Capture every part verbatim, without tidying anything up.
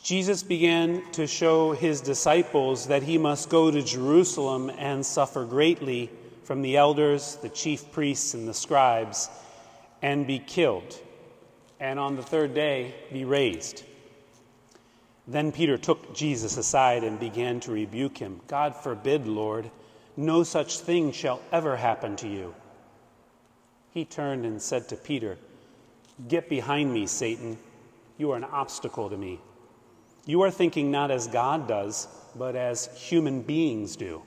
Jesus began to show his disciples that he must go to Jerusalem and suffer greatly from the elders, the chief priests, and the scribes, and be killed, and on the third day be raised. Then Peter took Jesus aside and began to rebuke him. God forbid, Lord, no such thing shall ever happen to you. He turned and said to Peter, Get behind me, Satan. You are an obstacle to me. You are thinking not as God does, but as human beings do.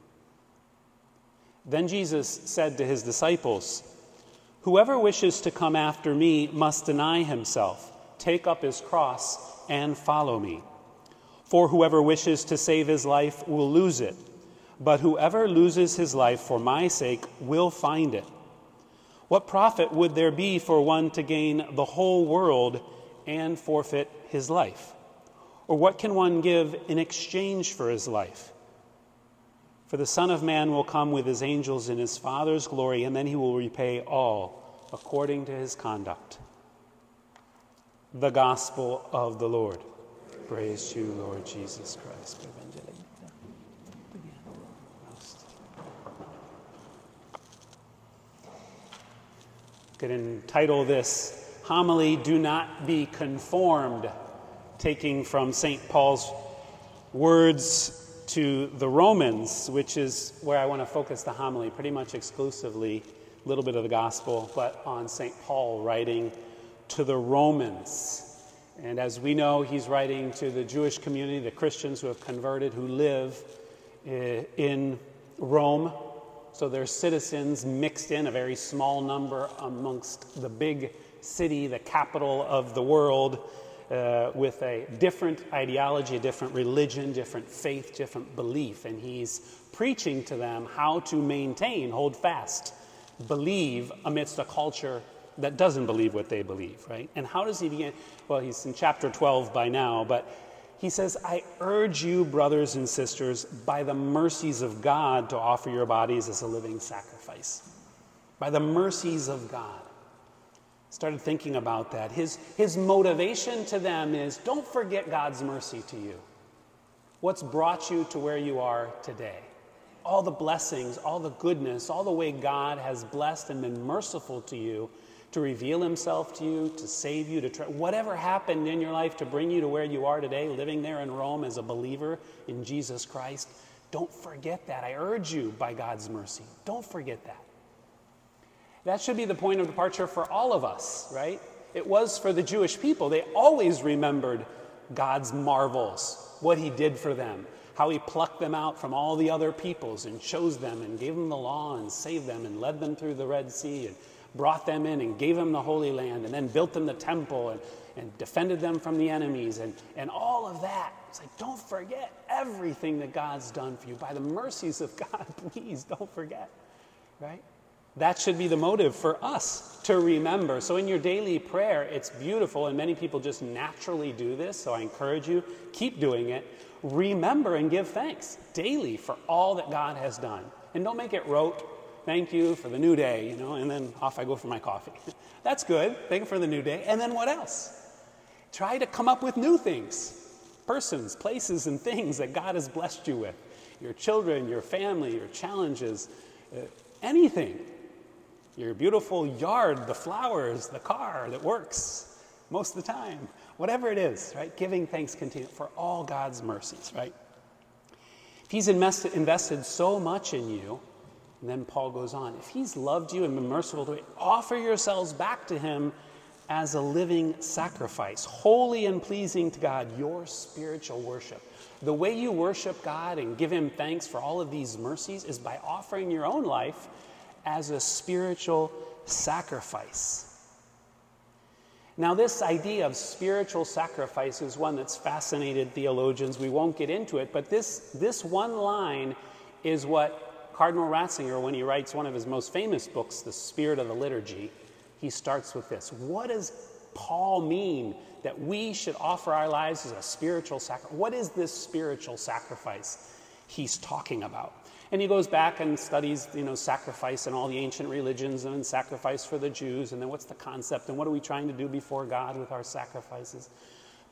Then Jesus said to his disciples, Whoever wishes to come after me must deny himself, take up his cross, and follow me. For whoever wishes to save his life will lose it, but whoever loses his life for my sake will find it. What profit would there be for one to gain the whole world and forfeit his life? Or what can one give in exchange for his life? For the Son of Man will come with his angels in his Father's glory, and then he will repay all according to his conduct. The Gospel of the Lord. Praise to you, Lord Jesus Christ. I could entitle this homily, Do Not Be Conformed, taking from Saint Paul's words to the Romans, which is where I want to focus the homily pretty much exclusively, a little bit of the gospel, but on Saint Paul writing to the Romans. And as we know, he's writing to the Jewish community, the Christians who have converted, who live in Rome. So they're citizens mixed in, a very small number amongst the big city, the capital of the world, uh, with a different ideology, a different religion, different faith, different belief. And he's preaching to them how to maintain, hold fast, believe amidst a culture that doesn't believe what they believe, right? And how does he begin? Well, he's in chapter twelve by now, but he says, I urge you, brothers and sisters, by the mercies of God, to offer your bodies as a living sacrifice. By the mercies of God. Started thinking about that. His, his motivation to them is, don't forget God's mercy to you. What's brought you to where you are today. All the blessings, all the goodness, all the way God has blessed and been merciful to you, to reveal himself to you, to save you, to try, whatever happened in your life to bring you to where you are today, living there in Rome as a believer in Jesus Christ. Don't forget that. I urge you by God's mercy. Don't forget that. That should be the point of departure for all of us, right? It was for the Jewish people. They always remembered God's marvels, what he did for them, how he plucked them out from all the other peoples and chose them and gave them the law and saved them and led them through the Red Sea and brought them in and gave them the Holy Land and then built them the temple and, and defended them from the enemies and, and all of that. It's like, don't forget everything that God's done for you. By the mercies of God, please don't forget, right? That should be the motive for us to remember. So in your daily prayer, it's beautiful, and many people just naturally do this, so I encourage you, keep doing it. Remember and give thanks daily for all that God has done. And don't make it rote. Thank you for the new day, you know, and then off I go for my coffee. That's good. Thank you for the new day. And then what else? Try to come up with new things. Persons, places, and things that God has blessed you with. Your children, your family, your challenges, uh, anything. Your beautiful yard, the flowers, the car that works most of the time. Whatever it is, right? Giving thanks continue for all God's mercies, right? If he's invested, invested so much in you, and then Paul goes on, if he's loved you and been merciful to you, offer yourselves back to him as a living sacrifice, holy and pleasing to God, your spiritual worship. The way you worship God and give him thanks for all of these mercies is by offering your own life as a spiritual sacrifice. Now, this idea of spiritual sacrifice is one that's fascinated theologians. We won't get into it, but this, this one line is what Cardinal Ratzinger, when he writes one of his most famous books, The Spirit of the Liturgy, he starts with this. What does Paul mean that we should offer our lives as a spiritual sacrifice? What is this spiritual sacrifice he's talking about? And he goes back and studies, you know, sacrifice in all the ancient religions and sacrifice for the Jews, and then what's the concept and what are we trying to do before God with our sacrifices?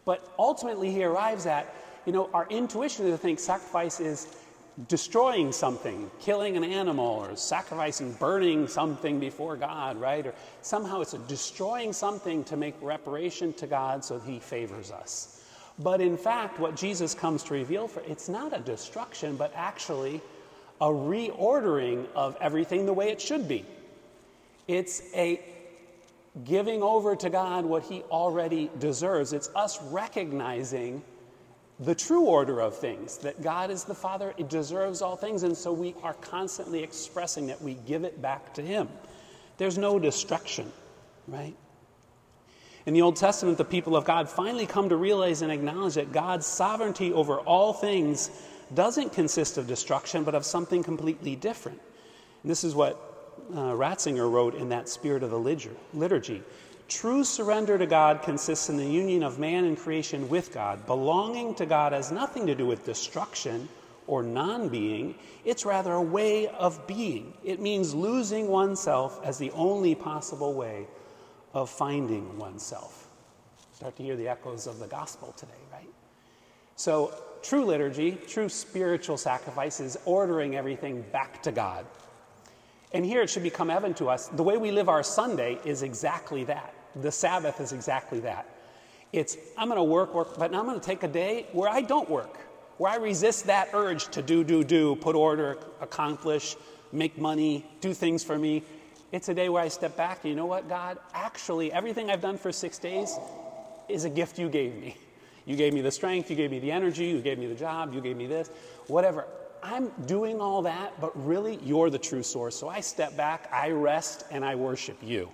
But ultimately he arrives at, you know, our intuition to think sacrifice is destroying something, killing an animal, or sacrificing, burning something before God, right? Or somehow it's a destroying something to make reparation to God so he favors us. But in fact, what Jesus comes to reveal, for it's not a destruction, but actually a reordering of everything the way it should be. It's a giving over to God what he already deserves. It's us recognizing the true order of things, that God is the Father, it deserves all things, and so we are constantly expressing that we give it back to him. There's no destruction, right? In the Old Testament, the people of God finally come to realize and acknowledge that God's sovereignty over all things doesn't consist of destruction, but of something completely different. And this is what uh, Ratzinger wrote in that Spirit of the Liturgy. True surrender to God consists in the union of man and creation with God. Belonging to God has nothing to do with destruction or non-being. It's rather a way of being. It means losing oneself as the only possible way of finding oneself. Start to hear the echoes of the gospel today, right? So true liturgy, true spiritual sacrifice is ordering everything back to God. And here it should become evident to us, the way we live our Sunday is exactly that. The Sabbath is exactly that. It's, I'm going to work, work, but I'm going to take a day where I don't work, where I resist that urge to do, do, do, put order, accomplish, make money, do things for me. It's a day where I step back and you know what, God? Actually, everything I've done for six days is a gift you gave me. You gave me the strength, you gave me the energy, you gave me the job, you gave me this, whatever. I'm doing all that, but really you're the true source. So I step back, I rest, and I worship you.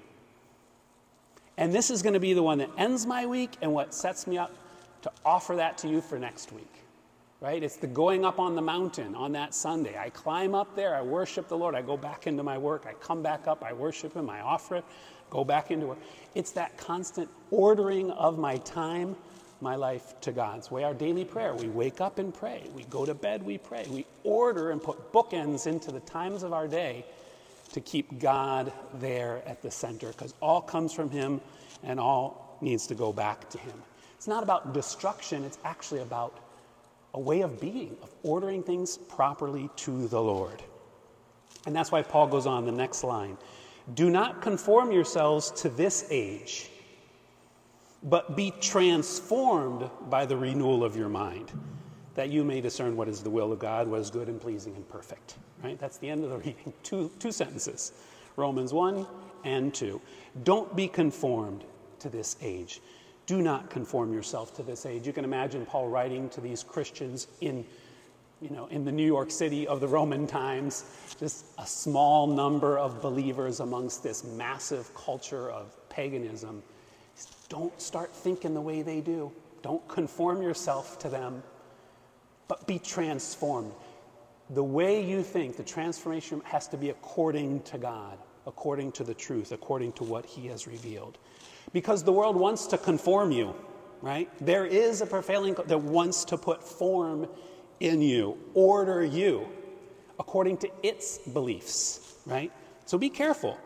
And this is going to be the one that ends my week and what sets me up to offer that to you for next week, right? It's the going up on the mountain on that Sunday. I climb up there, I worship the Lord, I go back into my work, I come back up, I worship him, I offer it, go back into work. It's that constant ordering of my time, my life to God's way. Our daily prayer, we wake up and pray. We go to bed, we pray. We order and put bookends into the times of our day to keep God there at the center, because all comes from him and all needs to go back to him. It's not about destruction. It's actually about a way of being, of ordering things properly to the Lord. And that's why Paul goes on the next line. Do not conform yourselves to this age, but be transformed by the renewal of your mind, that you may discern what is the will of God, what is good and pleasing and perfect. Right? That's the end of the reading. Two, two sentences. Romans one and two. Don't be conformed to this age. Do not conform yourself to this age. You can imagine Paul writing to these Christians in, you know, in the New York City of the Roman times, just a small number of believers amongst this massive culture of paganism. Don't start thinking the way they do. Don't conform yourself to them, but be transformed. The way you think, the transformation has to be according to God, according to the truth, according to what he has revealed. Because the world wants to conform you, right? There is a prevailing that wants to put form in you, order you according to its beliefs, right? So be careful,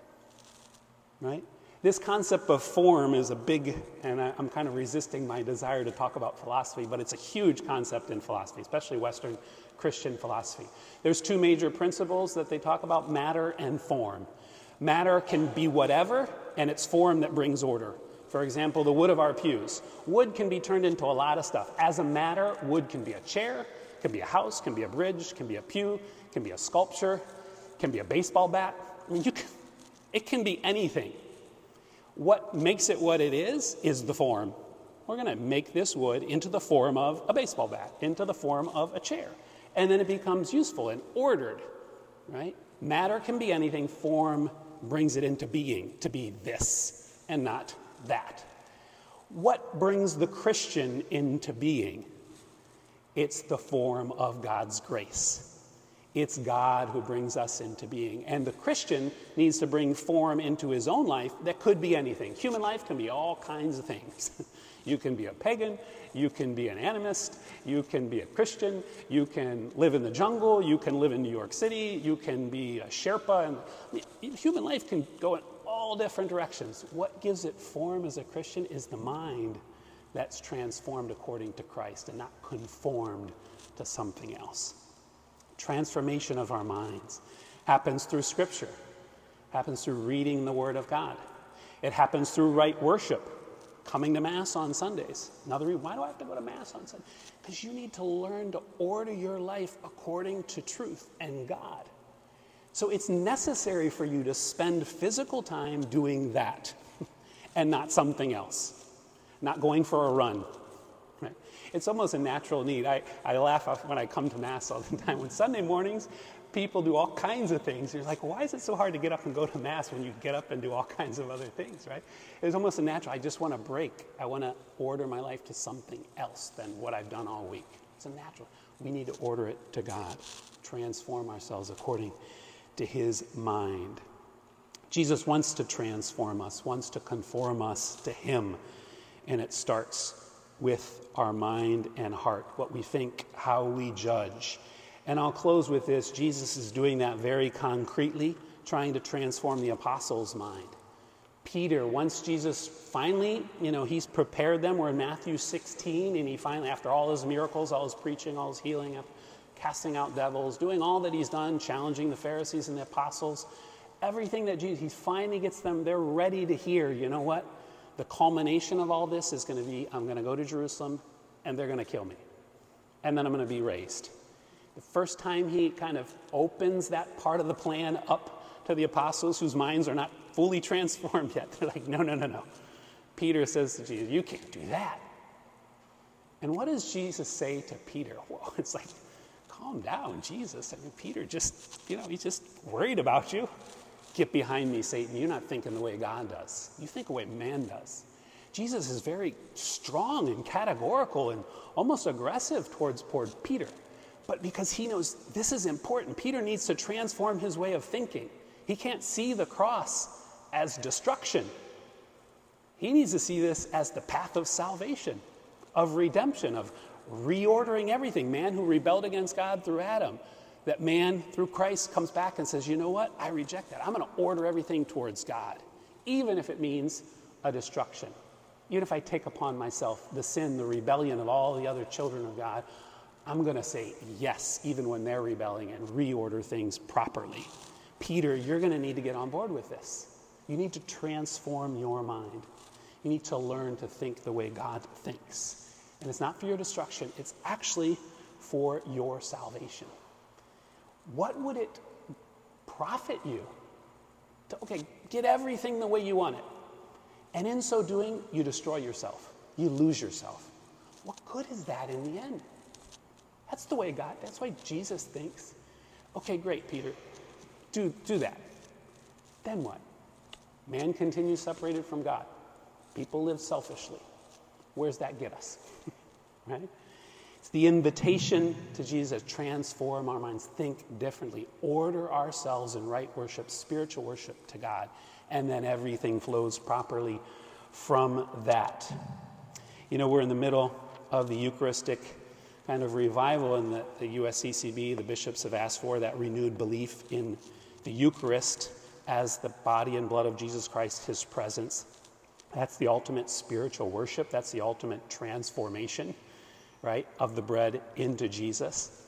right? This concept of form is a big, and I, I'm kind of resisting my desire to talk about philosophy, but it's a huge concept in philosophy, especially Western Christian philosophy. There's two major principles that they talk about, matter and form. Matter can be whatever, and it's form that brings order. For example, the wood of our pews. Wood can be turned into a lot of stuff. As a matter, wood can be a chair, can be a house, can be a bridge, can be a pew, can be a sculpture, can be a baseball bat. I mean, you can, it can be anything. What makes it what it is, is the form. We're going to make this wood into the form of a baseball bat, into the form of a chair. And then it becomes useful and ordered, right? Matter can be anything. Form brings it into being, to be this and not that. What brings the Christian into being? It's the form of God's grace. It's God who brings us into being. And the Christian needs to bring form into his own life that could be anything. Human life can be all kinds of things. You can be a pagan, you can be an animist, you can be a Christian, you can live in the jungle, you can live in New York City, you can be a Sherpa. And I mean, human life can go in all different directions. What gives it form as a Christian is the mind that's transformed according to Christ and not conformed to something else. Transformation of our minds happens through Scripture, happens through reading the Word of God. It happens through right worship, coming to Mass on Sundays. Another reason, why do I have to go to Mass on Sunday? Because you need to learn to order your life according to truth and God. So it's necessary for you to spend physical time doing that and not something else, not going for a run. Right? It's almost a natural need. I, I laugh when I come to Mass all the time. When Sunday mornings, people do all kinds of things. You're like, why is it so hard to get up and go to Mass when you get up and do all kinds of other things, right? It's almost a natural. I just want to break. I want to order my life to something else than what I've done all week. It's a natural. We need to order it to God, transform ourselves according to his mind. Jesus wants to transform us, wants to conform us to him, and it starts with our mind and heart, what we think, how we judge. And I'll close with this. Jesus is doing that very concretely, trying to transform the apostles' mind. Peter, once Jesus finally, you know, he's prepared them. We're in Matthew sixteen, and he finally, after all his miracles, all his preaching, all his healing, casting out devils, doing all that he's done, challenging the Pharisees and the apostles, everything that Jesus, he finally gets them, they're ready to hear, you know what? The culmination of all this is going to be, I'm going to go to Jerusalem, and they're going to kill me. And then I'm going to be raised. The first time he kind of opens that part of the plan up to the apostles whose minds are not fully transformed yet, they're like, no, no, no, no. Peter says to Jesus, you can't do that. And what does Jesus say to Peter? Well, it's like, calm down, Jesus. I mean, Peter just, you know, he's just worried about you. Get behind me, Satan. You're not thinking the way God does. You think the way man does. Jesus is very strong and categorical and almost aggressive towards, towards Peter. But because he knows this is important, Peter needs to transform his way of thinking. He can't see the cross as destruction. He needs to see this as the path of salvation, of redemption, of reordering everything. Man who rebelled against God through Adam, that man through Christ comes back and says, you know what? I reject that. I'm going to order everything towards God, even if it means a destruction. Even if I take upon myself the sin, the rebellion of all the other children of God, I'm going to say yes, even when they're rebelling, and reorder things properly. Peter, you're going to need to get on board with this. You need to transform your mind. You need to learn to think the way God thinks. And it's not for your destruction. It's actually for your salvation. What would it profit you to, okay, get everything the way you want it, and in so doing, you destroy yourself. You lose yourself. What good is that in the end? That's the way God, that's why Jesus thinks. Okay, great, Peter. Do, do that. Then what? Man continues separated from God. People live selfishly. Where's that get us? Right? It's the invitation to Jesus, transform our minds, think differently, order ourselves in right worship, spiritual worship to God, and then everything flows properly from that. You know, we're in the middle of the Eucharistic kind of revival, and the, the U S C C B, the bishops have asked for that renewed belief in the Eucharist as the body and blood of Jesus Christ, his presence. That's the ultimate spiritual worship. That's the ultimate transformation, right, of the bread into Jesus.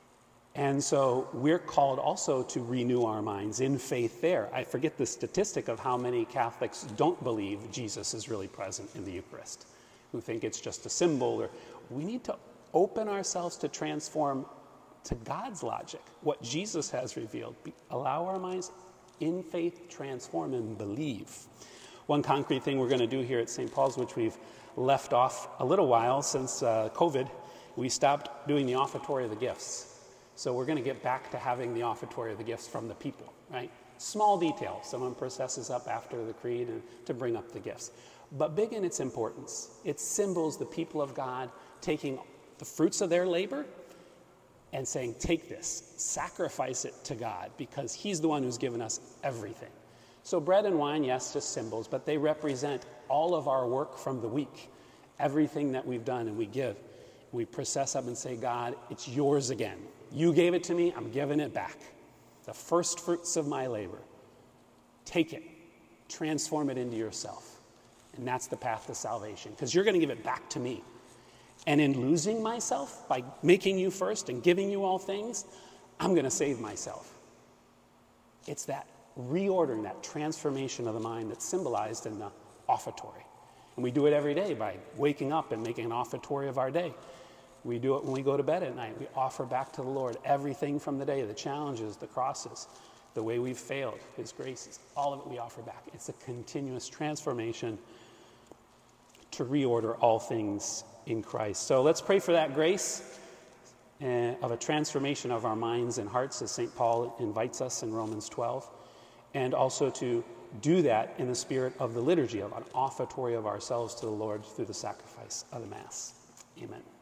And so we're called also to renew our minds in faith there. I forget the statistic of how many Catholics don't believe Jesus is really present in the Eucharist, who think it's just a symbol. Or we need to open ourselves to transform to God's logic, what Jesus has revealed. Be, allow our minds in faith transform and believe. One concrete thing we're going to do here at Saint Paul's, which we've left off a little while since uh, COVID, we stopped doing the offertory of the gifts. So we're going to get back to having the offertory of the gifts from the people, right? Small detail. Someone processes up after the creed and to bring up the gifts. But big in its importance. It symbols the people of God taking the fruits of their labor and saying, take this, sacrifice it to God, because he's the one who's given us everything. So bread and wine, yes, just symbols, but they represent all of our work from the week, everything that we've done, and we give. We process up and say, God, it's yours again. You gave it to me, I'm giving it back. The first fruits of my labor. Take it, transform it into yourself, And that's the path to salvation, because you're going to give it back to me. And in losing myself, by making you first and giving you all things, I'm going to save myself. It's that reordering, that transformation of the mind that's symbolized in the offertory. And we do it every day by waking up and making an offertory of our day. We do it when we go to bed at night. We offer back to the Lord everything from the day, the challenges, the crosses, the way we've failed, his graces, all of it we offer back. It's a continuous transformation to reorder all things in Christ. So let's pray for that grace uh, of a transformation of our minds and hearts, as Saint Paul invites us in Romans twelve, and also to do that in the spirit of the liturgy, of an offertory of ourselves to the Lord through the sacrifice of the Mass. Amen.